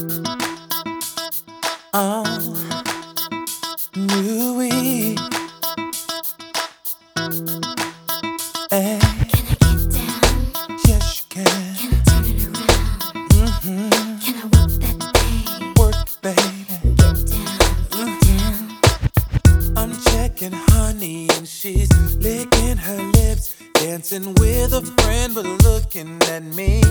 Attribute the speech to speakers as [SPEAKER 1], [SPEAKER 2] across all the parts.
[SPEAKER 1] Oh, Louis. Hey.
[SPEAKER 2] Can I get down?
[SPEAKER 1] Yes, you can.
[SPEAKER 2] Can I turn it around? Can I work that thing?
[SPEAKER 1] Work it, baby.
[SPEAKER 2] Get down,
[SPEAKER 1] I'm checking honey and she's licking her lips, dancing with a friend but looking at me.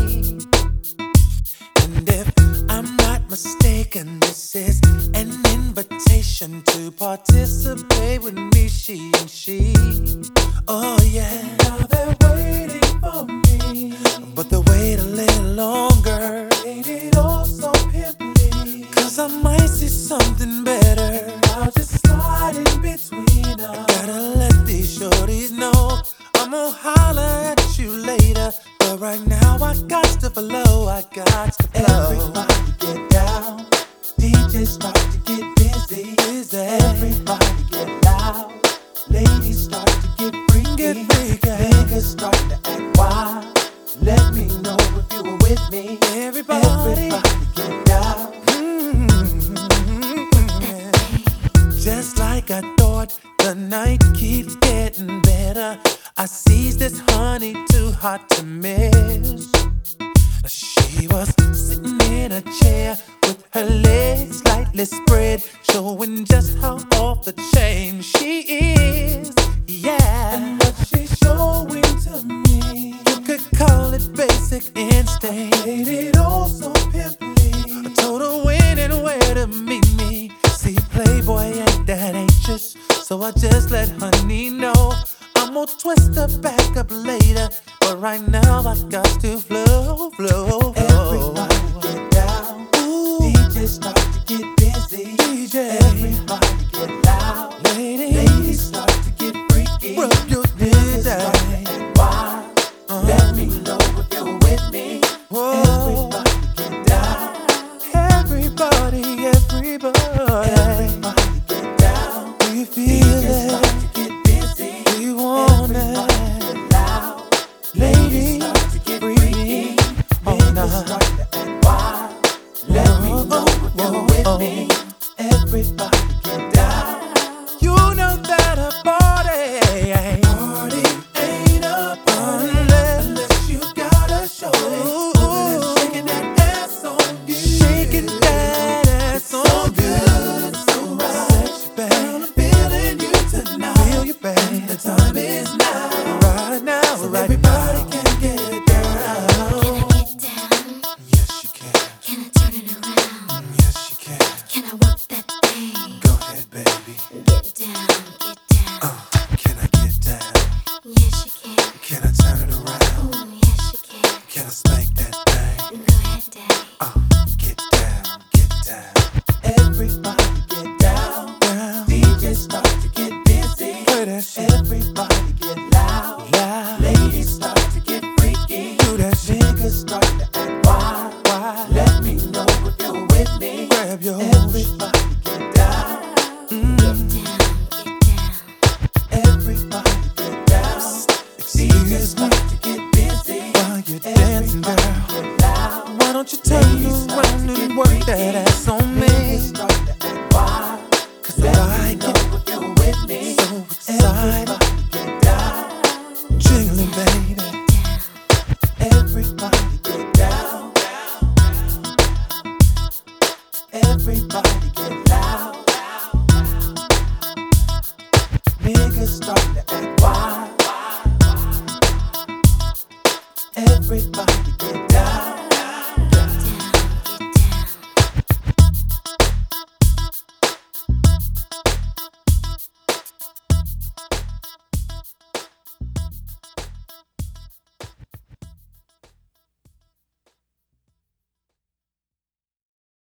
[SPEAKER 1] And if I'm not mistaken, this is an invitation to participate with me, she and she. Oh yeah. Now they're waiting for me, but they'll wait a little longer. Ain't it all so pimply? 'Cause I might see something better. I'll just slide in between us. Gotta let these shorties know I'm gonna holler at you later. But right now I got to flow, I got to flow. Everybody get down, DJ start to get busy. Everybody get loud, ladies start to get freaky. Niggas start to act wild. Let me know if you were with me. Everybody get down. Just like I thought, the night keeps getting better. I seized this honey too hot to miss. She was sitting in a chair with her legs slightly spread, showing just how off the chain she is. Yeah, and what she's showing to me, you could call it basic instinct. I made it all so pimply. I told her when and where to meet me. See, Playboy ain't that anxious, so I just let honey know I'm gonna twist her back up later, but right now I got to flow. Everybody get down. Ooh. DJ start to get busy. Everybody get loud. Ladies start to get freaky. Rub your knees down. And wild. Let me know if you're with me. Whoa. Everybody get down. Everybody get down. Do you feel it? Ladies start to get freaky. Niggas start to act wild. Let me know if you're with me. Everybody get down. You know that a party ain't a party unless you got a show. Shaking that ass on you. Shaking that ass on good. So right. Sexy, babe. I'm feeling you tonight. Feel you, babe. The time is now. Right now, so right everybody now. Can get down.
[SPEAKER 2] Can I get down?
[SPEAKER 1] Yes, you can.
[SPEAKER 2] Can I turn it around?
[SPEAKER 1] Yes, you can.
[SPEAKER 2] Can I work that thing?
[SPEAKER 1] Go ahead, baby.
[SPEAKER 2] Get down, get down.
[SPEAKER 1] Can I get down?
[SPEAKER 2] Yes, you can.
[SPEAKER 1] Can I turn it around?
[SPEAKER 2] Ooh, yes, you can.
[SPEAKER 1] Can I spank that thing?
[SPEAKER 2] Go ahead, daddy.
[SPEAKER 1] Get down, get down. Everybody get down. DJ start to get busy. Play that shit. Everybody get loud. Ladies start to get freaky. Do that shit. Niggas start to act wild. Let me know if you're with me. Grab your everybody get down.
[SPEAKER 2] Get down, get down.
[SPEAKER 1] Everybody get down. DJ start to get busy. While you're dancing, girl, why don't you turn around and work that ass on me? 'Cause I like it. So excited. Jiggling, baby. Everybody get down. Everybody get loud. Niggas start to act wild. Everybody